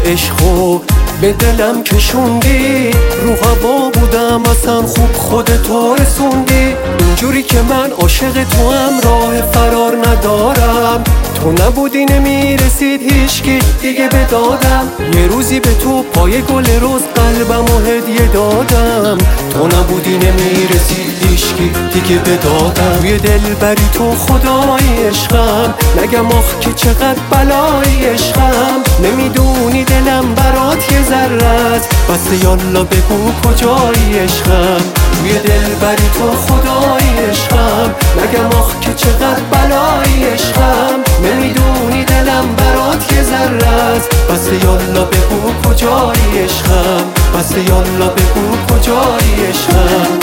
عشقو به دلم کشوندی، رو هوا بودم اصلا خوب خودتو رسوندی. اینجوری که من عاشق تو هم راه فرار ندارم، تو نبودی نمیرسید هیچکی دیگه به دادم. یه روزی به تو پای گل روز قلبمو هدیه دادم، تو نبودی نمیرسید هیچکی دیگه به دادم. توی دل بری تو خدای عشقم، نگم آخ که چقدر بلای عشقم. نمیدونی دلم برات یه ذره است، بس یالا بگو کجای عشقم. توی دل بری تو خدای عشقم، نگم آخ که چقدر بلای عشقم. نمیدونی دلم برات یه ذره است، بس یالا بگو کجای عشقم. بس یالا بگو کجای عشقم.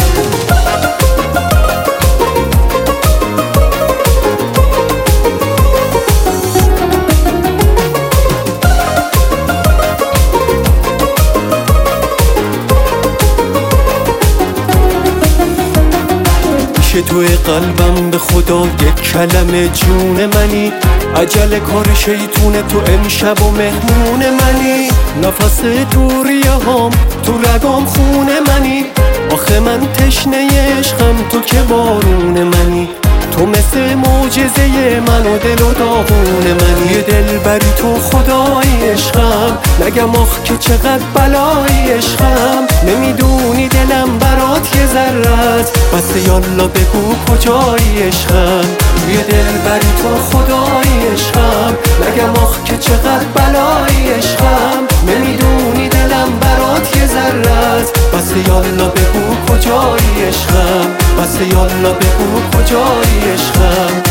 توی قلبم به خدا یک کلمه جون منی، عجل کار شیطونه تو امشب و مهمون منی. نفس دوریه هام تو رگام خون منی، آخه من تشنه عشقم تو که بارون منی. تو مثل معجزه من و دل و داغون منی. یه دل بری تو خدای عشقم، نگم آخ که چقدر بلای عشقم. نمیدونی دلم برات یه ذره است، بس یالا بگو کجای عشقم. یه دل بری تو خدای عشقم، نگم آخ که چقدر بلای عشقم. نمیدونی دلم برات یه ذره است، بس یالا بگو کجای عشقم. بس یالا بگو کجای عشقم.